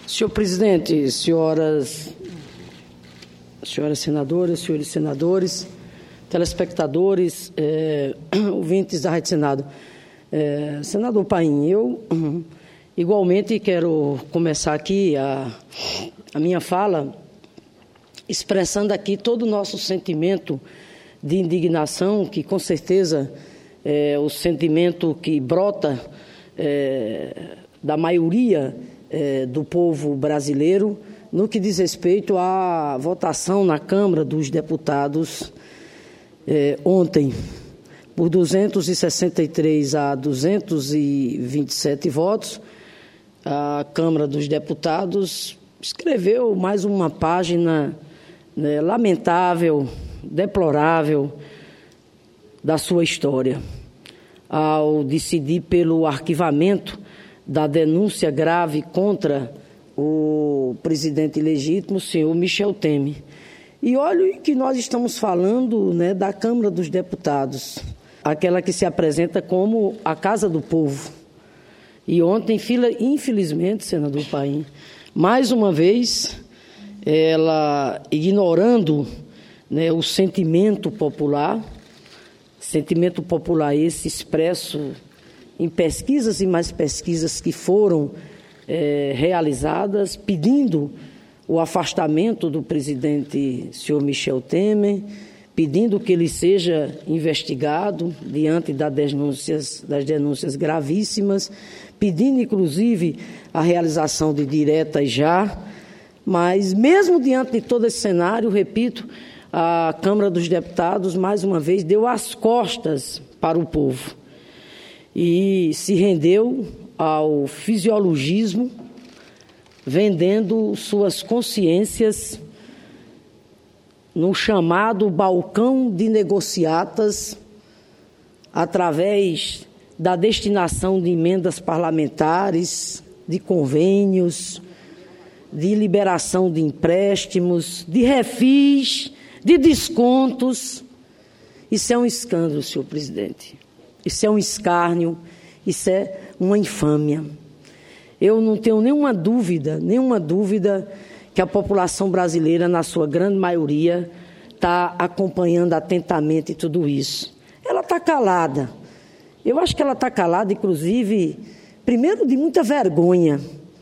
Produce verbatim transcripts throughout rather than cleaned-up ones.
Senhor presidente, senhoras, senhoras senadoras, senhores senadores, telespectadores, é, ouvintes da Rádio Senado. É, senador Paim, eu igualmente quero começar aqui a, a minha fala expressando aqui todo o nosso sentimento de indignação, que com certeza é o sentimento que brota é, da maioria é, do povo brasileiro no que diz respeito à votação na Câmara dos Deputados é, ontem, por duzentos e sessenta e três a duzentos e vinte e sete votos, a Câmara dos Deputados escreveu mais uma página, né, lamentável, deplorável da sua história, ao decidir pelo arquivamento da denúncia grave contra o presidente ilegítimo, o senhor Michel Temer. E olha que nós estamos falando, né, da Câmara dos Deputados, aquela que se apresenta como a Casa do Povo. E ontem, infelizmente, senador Paim, mais uma vez, ela, ignorando, né, o sentimento popular, sentimento popular esse expresso em pesquisas e mais pesquisas que foram é, realizadas, pedindo o afastamento do presidente senhor Michel Temer, pedindo que ele seja investigado diante das denúncias, das denúncias gravíssimas, pedindo, inclusive, a realização de diretas já, mas, mesmo diante de todo esse cenário, repito, a Câmara dos Deputados, mais uma vez, deu as costas para o povo e se rendeu ao fisiologismo, vendendo suas consciências no chamado balcão de negociatas, através da destinação de emendas parlamentares, de convênios, de liberação de empréstimos, de refis, de descontos. Isso é um escândalo, senhor presidente. Isso é um escárnio, isso é uma infâmia. Eu não tenho nenhuma dúvida, nenhuma dúvida que a população brasileira, na sua grande maioria, está acompanhando atentamente tudo isso. Ela está calada. Eu acho que ela está calada, inclusive, primeiro de muita vergonha,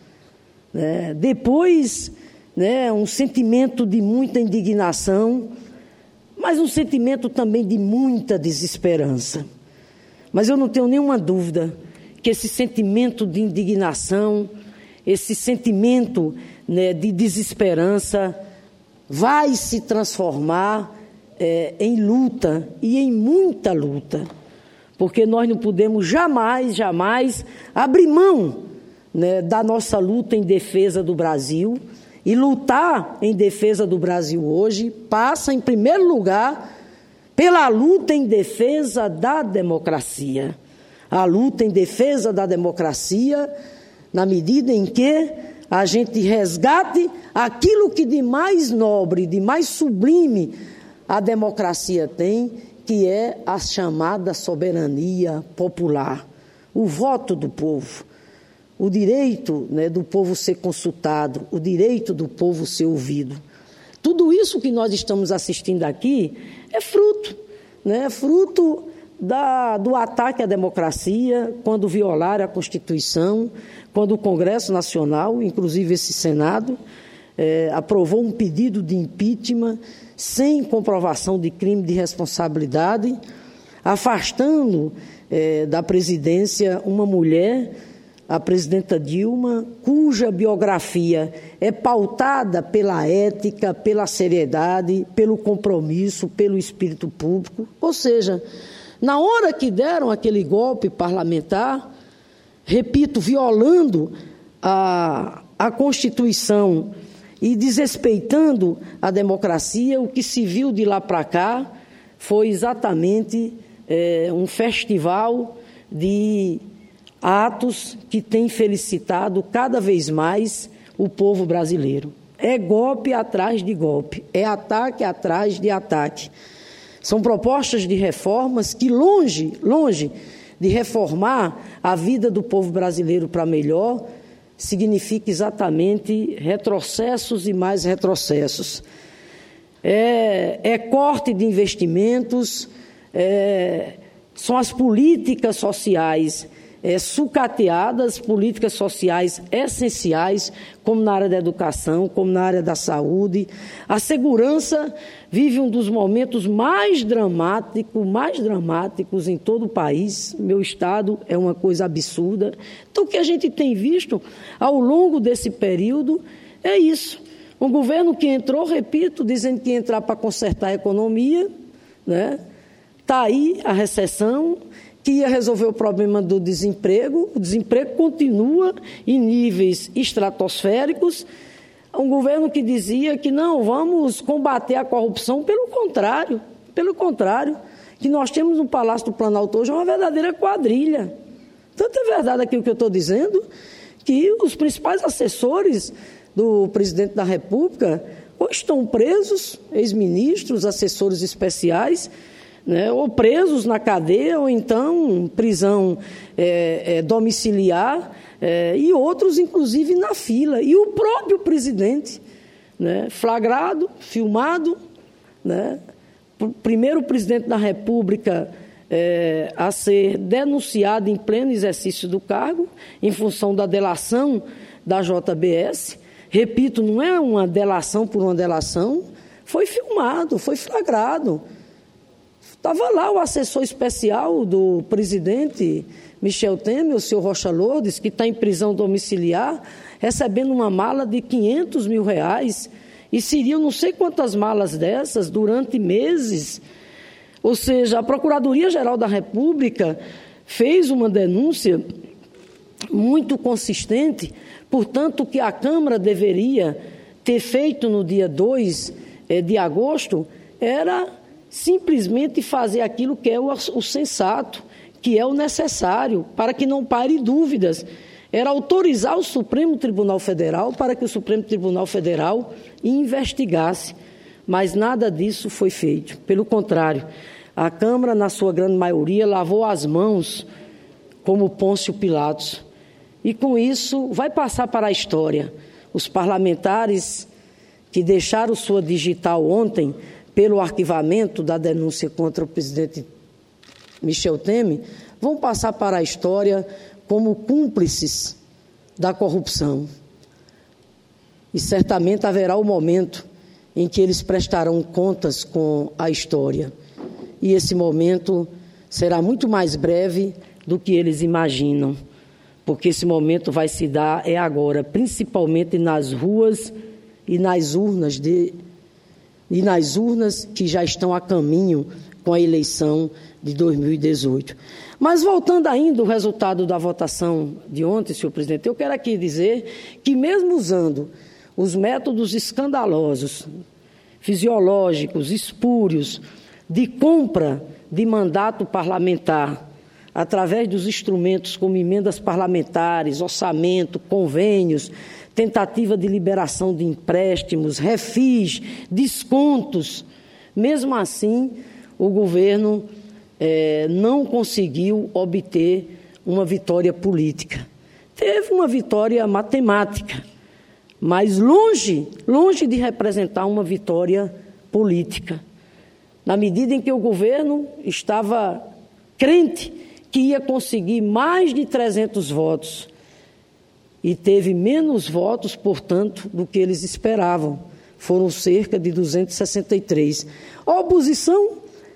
né? Depois, né, um sentimento de muita indignação, mas um sentimento também de muita desesperança. Mas eu não tenho nenhuma dúvida que esse sentimento de indignação, esse sentimento, né, de desesperança vai se transformar é, em luta e em muita luta, porque nós não podemos jamais, jamais abrir mão, né, da nossa luta em defesa do Brasil. E lutar em defesa do Brasil hoje passa, em primeiro lugar, pela luta em defesa da democracia. A luta em defesa da democracia, na medida em que a gente resgate aquilo que de mais nobre, de mais sublime a democracia tem, que é a chamada soberania popular, o voto do povo, o direito, né, do povo ser consultado, o direito do povo ser ouvido. Tudo isso que nós estamos assistindo aqui é fruto, né, fruto da, do ataque à democracia, quando violaram a Constituição, quando o Congresso Nacional, inclusive esse Senado, é, aprovou um pedido de impeachment sem comprovação de crime de responsabilidade, afastando é, da presidência uma mulher, a presidenta Dilma, cuja biografia é pautada pela ética, pela seriedade, pelo compromisso, pelo espírito público. Ou seja, na hora que deram aquele golpe parlamentar, repito, violando a, a Constituição e desrespeitando a democracia, o que se viu de lá para cá foi exatamente é, um festival de atos que tem felicitado cada vez mais o povo brasileiro. É golpe atrás de golpe, é ataque atrás de ataque. São propostas de reformas que, longe, longe de reformar a vida do povo brasileiro para melhor, significa exatamente retrocessos e mais retrocessos. É, é corte de investimentos, é, são as políticas sociais é, sucateadas, políticas sociais essenciais, como na área da educação, como na área da saúde. A segurança vive um dos momentos mais dramáticos, mais dramáticos em todo o país. Meu estado é uma coisa absurda. Então, o que a gente tem visto ao longo desse período é isso. Um governo que entrou, repito, dizendo que ia entrar para consertar a economia, né? Está aí a recessão, que ia resolver o problema do desemprego. O desemprego continua em níveis estratosféricos. Um governo que dizia que não, vamos combater a corrupção, pelo contrário, pelo contrário, que nós temos no Palácio do Planalto hoje uma verdadeira quadrilha. Tanto é verdade aquilo que eu estou dizendo, que os principais assessores do presidente da República ou estão presos, ex-ministros, assessores especiais, né, ou presos na cadeia, ou então prisão é, é, domiciliar, é, e outros, inclusive, na fila. E o próprio presidente, né, flagrado, filmado, né, o primeiro presidente da República é, a ser denunciado em pleno exercício do cargo, em função da delação da J B S. Repito, não é uma delação por uma delação, foi filmado, foi flagrado. Estava lá o assessor especial do presidente Michel Temer, o senhor Rocha Lourdes, que está em prisão domiciliar, recebendo uma mala de quinhentos mil reais, e seriam não sei quantas malas dessas durante meses. Ou seja, a Procuradoria-Geral da República fez uma denúncia muito consistente, portanto, que a Câmara deveria ter feito no dia dois de agosto era simplesmente fazer aquilo que é o, o sensato, que é o necessário, para que não pare dúvidas. Era autorizar o Supremo Tribunal Federal para que o Supremo Tribunal Federal investigasse, mas nada disso foi feito. Pelo contrário, a Câmara, na sua grande maioria, lavou as mãos como Pôncio Pilatos. E com isso vai passar para a história. Os parlamentares que deixaram sua digital ontem pelo arquivamento da denúncia contra o presidente Michel Temer, vão passar para a história como cúmplices da corrupção. E certamente haverá o momento em que eles prestarão contas com a história. E esse momento será muito mais breve do que eles imaginam, porque esse momento vai se dar é agora, principalmente nas ruas e nas urnas de e nas urnas que já estão a caminho com a eleição de dois mil e dezoito. Mas voltando ainda ao resultado da votação de ontem, senhor presidente, eu quero aqui dizer que mesmo usando os métodos escandalosos, fisiológicos, espúrios, de compra de mandato parlamentar, através dos instrumentos como emendas parlamentares, orçamento, convênios, tentativa de liberação de empréstimos, refis, descontos. Mesmo assim, o governo eh, não conseguiu obter uma vitória política. Teve uma vitória matemática, mas longe, longe de representar uma vitória política. Na medida em que o governo estava crente que ia conseguir mais de trezentos votos, e teve menos votos, portanto, do que eles esperavam. Foram cerca de duzentos e sessenta e três. A oposição,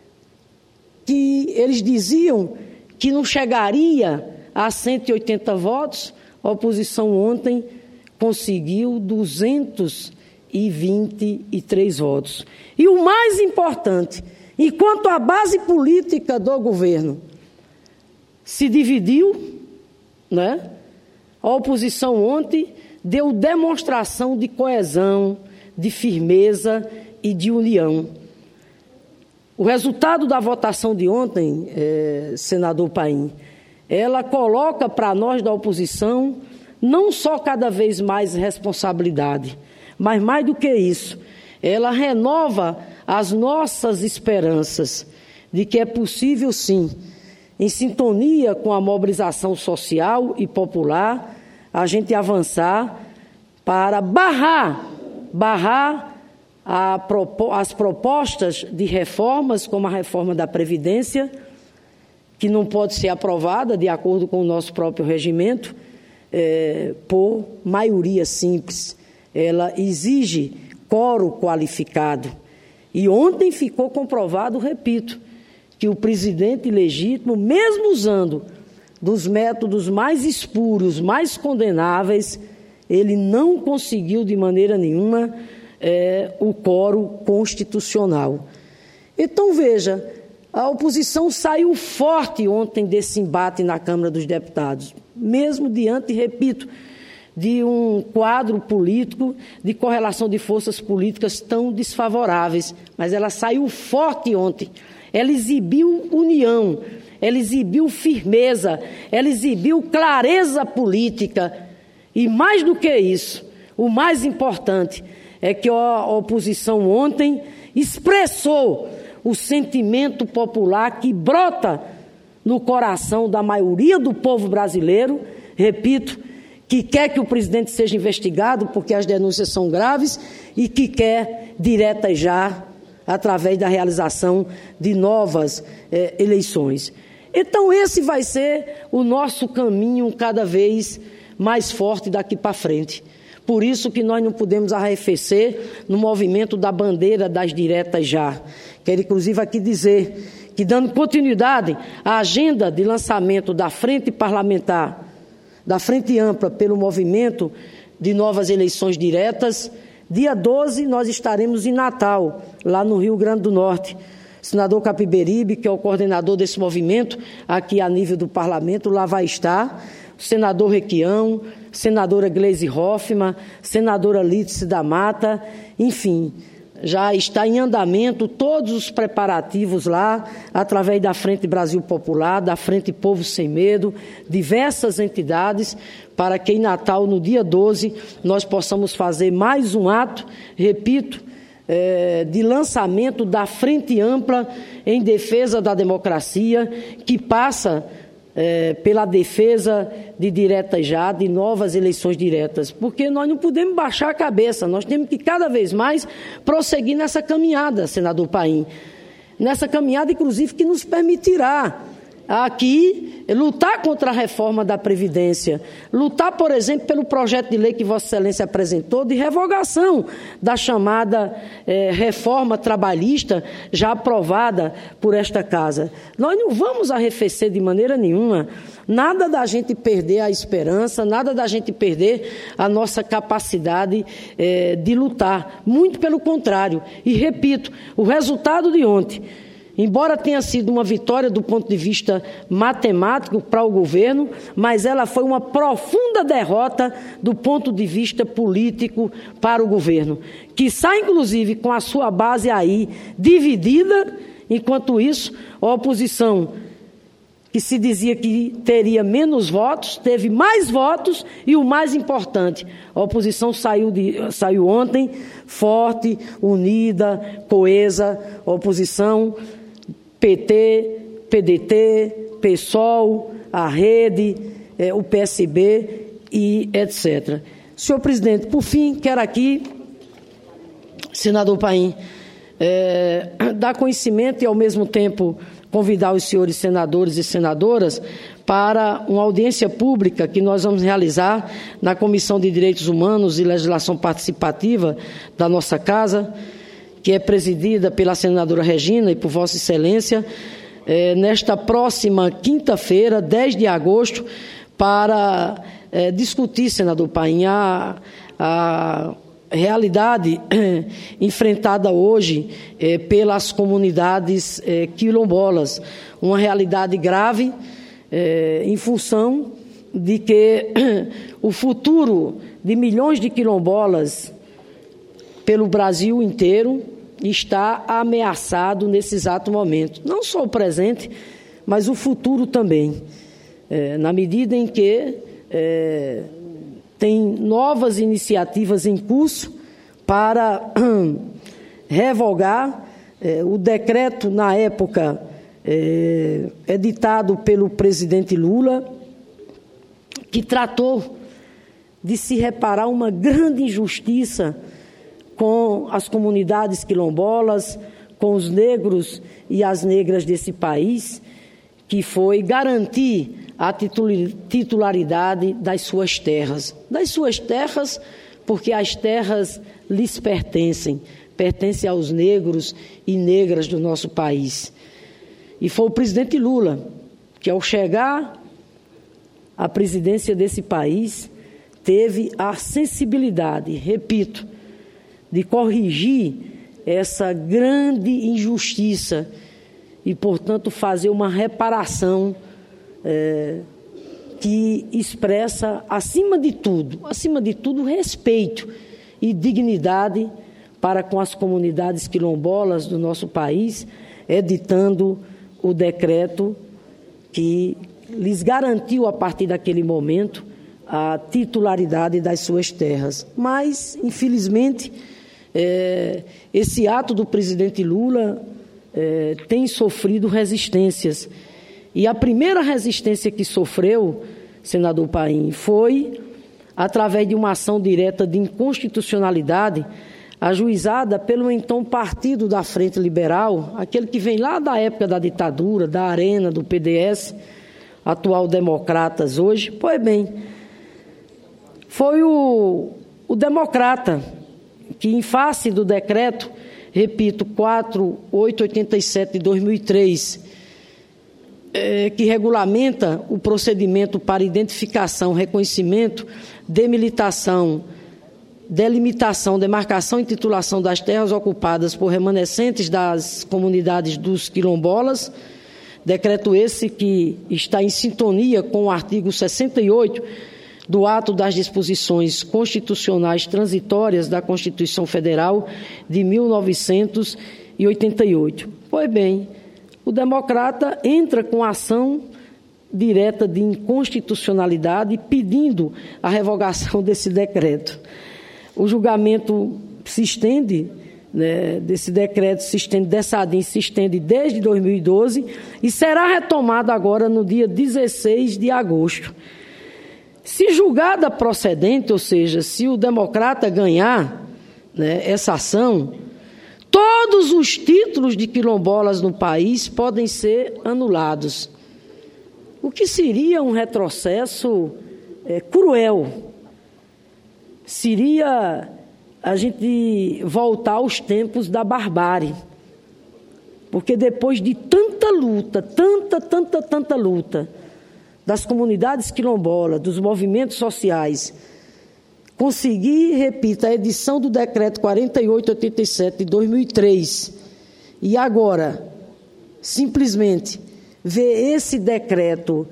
que eles diziam que não chegaria a cento e oitenta votos, a oposição ontem conseguiu duzentos e vinte e três votos. E o mais importante, enquanto a base política do governo se dividiu, né? A oposição ontem deu demonstração de coesão, de firmeza e de união. O resultado da votação de ontem, eh, senador Paim, ela coloca para nós da oposição não só cada vez mais responsabilidade, mas mais do que isso, ela renova as nossas esperanças de que é possível sim, em sintonia com a mobilização social e popular, a gente avançar para barrar, barrar a, as propostas de reformas, como a reforma da Previdência, que não pode ser aprovada, de acordo com o nosso próprio regimento, é, por maioria simples. Ela exige quórum qualificado. E ontem ficou comprovado, repito, que o presidente legítimo, mesmo usando dos métodos mais espúrios, mais condenáveis, ele não conseguiu de maneira nenhuma é, o quórum constitucional. Então, veja, a oposição saiu forte ontem desse embate na Câmara dos Deputados, mesmo diante, repito, de um quadro político de correlação de forças políticas tão desfavoráveis. Mas ela saiu forte ontem. Ela exibiu união, ela exibiu firmeza, ela exibiu clareza política. E mais do que isso, o mais importante é que a oposição ontem expressou o sentimento popular que brota no coração da maioria do povo brasileiro, repito, que quer que o presidente seja investigado porque as denúncias são graves e que quer direta já através da realização de novas eh, eleições. Então esse vai ser o nosso caminho cada vez mais forte daqui para frente. Por isso que nós não podemos arrefecer no movimento da bandeira das diretas já. Quero inclusive aqui dizer que, dando continuidade à agenda de lançamento da Frente Parlamentar, da Frente Ampla pelo movimento de novas eleições diretas, dia doze nós estaremos em Natal, lá no Rio Grande do Norte. O senador Capiberibe, que é o coordenador desse movimento, aqui a nível do parlamento, lá vai estar. O senador Requião, senadora Gleisi Hoffmann, senadora Lídice da Mata, enfim, já está em andamento todos os preparativos lá, através da Frente Brasil Popular, da Frente Povo Sem Medo, diversas entidades, para que em Natal, no dia doze, nós possamos fazer mais um ato, repito, é, de lançamento da Frente Ampla em defesa da democracia, que passa É, pela defesa de diretas já, de novas eleições diretas, porque nós não podemos baixar a cabeça, nós temos que cada vez mais prosseguir nessa caminhada, senador Paim, nessa caminhada, inclusive, que nos permitirá aqui lutar contra a reforma da Previdência, lutar, por exemplo, pelo projeto de lei que Vossa Excelência apresentou de revogação da chamada eh, reforma trabalhista já aprovada por esta Casa. Nós não vamos arrefecer de maneira nenhuma, nada da gente perder a esperança, nada da gente perder a nossa capacidade eh, de lutar, muito pelo contrário. E repito, o resultado de ontem, embora tenha sido uma vitória do ponto de vista matemático para o governo, mas ela foi uma profunda derrota do ponto de vista político para o governo, que sai, inclusive, com a sua base aí dividida. Enquanto isso, a oposição, que se dizia que teria menos votos, teve mais votos e, o mais importante, a oposição saiu, de, saiu ontem forte, unida, coesa, a oposição P T, P D T, PSOL, a Rede, eh, o P S B e etcétera. Senhor presidente, por fim, quero aqui, senador Paim, eh, dar conhecimento e, ao mesmo tempo, convidar os senhores senadores e senadoras para uma audiência pública que nós vamos realizar na Comissão de Direitos Humanos e Legislação Participativa da nossa Casa, que é presidida pela senadora Regina e por Vossa Excelência, eh, nesta próxima quinta-feira, dez de agosto, para eh, discutir, senador Paim, a, a realidade eh, enfrentada hoje eh, pelas comunidades eh, quilombolas, uma realidade grave eh, em função de que eh, o futuro de milhões de quilombolas pelo Brasil inteiro está ameaçado nesse exato momento. Não só o presente, mas o futuro também. É, na medida em que é, tem novas iniciativas em curso para revogar é, o decreto, na época, é, editado pelo presidente Lula, que tratou de se reparar uma grande injustiça com as comunidades quilombolas, com os negros e as negras desse país, que foi garantir a titularidade das suas terras. Das suas terras, porque as terras lhes pertencem, pertencem aos negros e negras do nosso país. E foi o presidente Lula que, ao chegar à presidência desse país, teve a sensibilidade, repito, de corrigir essa grande injustiça e, portanto, fazer uma reparação é, que expressa, acima de tudo, acima de tudo, respeito e dignidade para com as comunidades quilombolas do nosso país, editando o decreto que lhes garantiu, a partir daquele momento, a titularidade das suas terras. Mas, infelizmente, é, esse ato do presidente Lula é, tem sofrido resistências. E a primeira resistência que sofreu, senador Paim, foi através de uma ação direta de inconstitucionalidade ajuizada pelo então Partido da Frente Liberal, aquele que vem lá da época da ditadura, da Arena, do P D S, atual Democratas hoje. Pois bem, foi o, o Democrata que, em face do decreto, repito, quatro mil oitocentos e oitenta e sete de dois mil e três, é, que regulamenta o procedimento para identificação, reconhecimento, demilitação, delimitação, demarcação e titulação das terras ocupadas por remanescentes das comunidades dos quilombolas, decreto esse que está em sintonia com o artigo sessenta e oito do ato das disposições constitucionais transitórias da Constituição Federal de mil novecentos e oitenta e oito. Pois bem, o Democrata entra com ação direta de inconstitucionalidade pedindo a revogação desse decreto. O julgamento se estende, né, desse decreto, se estende, dessa A D I M se estende desde dois mil e doze e será retomado agora no dia dezesseis de agosto. Se julgada procedente, ou seja, se o Democrata ganhar, né, essa ação, todos os títulos de quilombolas no país podem ser anulados, o que seria um retrocesso é, cruel. Seria a gente voltar aos tempos da barbárie, porque depois de tanta luta, tanta, tanta, tanta luta das comunidades quilombolas, dos movimentos sociais, conseguir, repito, a edição do decreto quarenta e oito oitenta e sete de dois mil e três e agora, simplesmente, ver esse decreto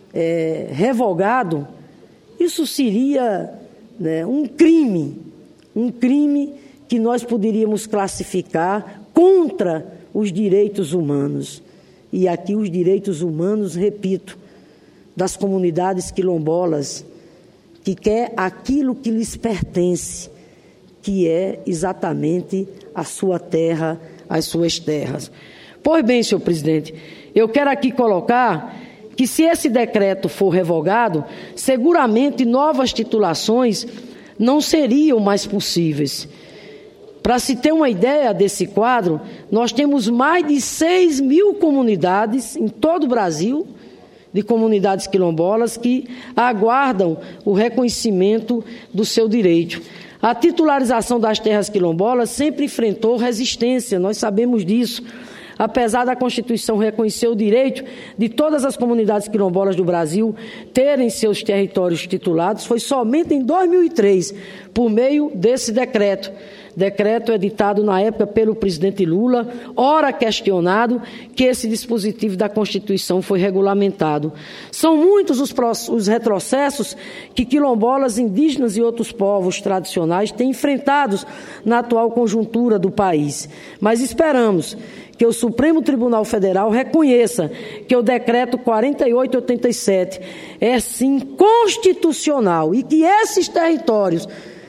é, revogado, isso seria, né, um crime, um crime que nós poderíamos classificar contra os direitos humanos. E aqui os direitos humanos, repito, das comunidades quilombolas, que quer aquilo que lhes pertence, que é exatamente a sua terra, as suas terras. Pois bem, senhor presidente, eu quero aqui colocar que, se esse decreto for revogado, seguramente novas titulações não seriam mais possíveis. Para se ter uma ideia desse quadro, nós temos mais de seis mil comunidades em todo o Brasil, de comunidades quilombolas, que aguardam o reconhecimento do seu direito. A titularização das terras quilombolas sempre enfrentou resistência, nós sabemos disso. Apesar da Constituição reconhecer o direito de todas as comunidades quilombolas do Brasil terem seus territórios titulados, foi somente em dois mil e três, por meio desse decreto, decreto editado na época pelo presidente Lula, ora questionado, que esse dispositivo da Constituição foi regulamentado. São muitos os, os retrocessos que quilombolas, indígenas e outros povos tradicionais têm enfrentados na atual conjuntura do país. Mas esperamos que o Supremo Tribunal Federal reconheça que o decreto quarenta e oito oitenta e sete é sim constitucional e que esses territórios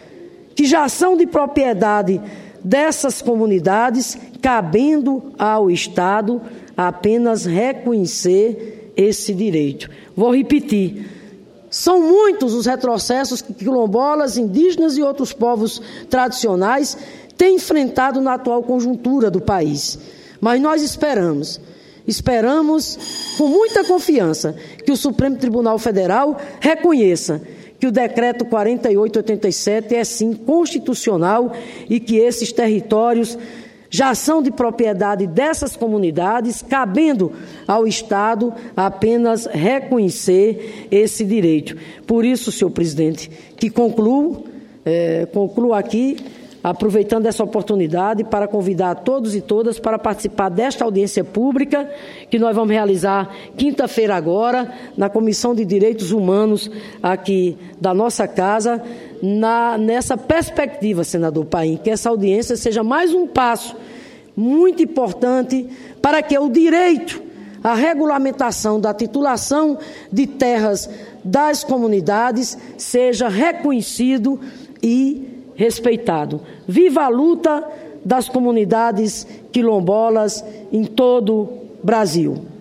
que já são de propriedade dessas comunidades, cabendo ao Estado apenas reconhecer esse direito. Vou repetir, São muitos os retrocessos que quilombolas, indígenas e outros povos tradicionais têm enfrentado na atual conjuntura do país. Mas nós esperamos, esperamos com muita confiança que o Supremo Tribunal Federal reconheça que o decreto quarenta e oito oitenta e sete é sim constitucional e que esses territórios já são de propriedade dessas comunidades, cabendo ao Estado apenas reconhecer esse direito. Por isso, senhor presidente, que concluo, é, concluo aqui, aproveitando essa oportunidade para convidar todos e todas para participar desta audiência pública que nós vamos realizar quinta-feira agora, na Comissão de Direitos Humanos aqui da nossa casa, na, nessa perspectiva, senador Paim, que essa audiência seja mais um passo muito importante para que o direito à regulamentação da titulação de terras das comunidades seja reconhecido e respeitado. Viva a luta das comunidades quilombolas em todo o Brasil!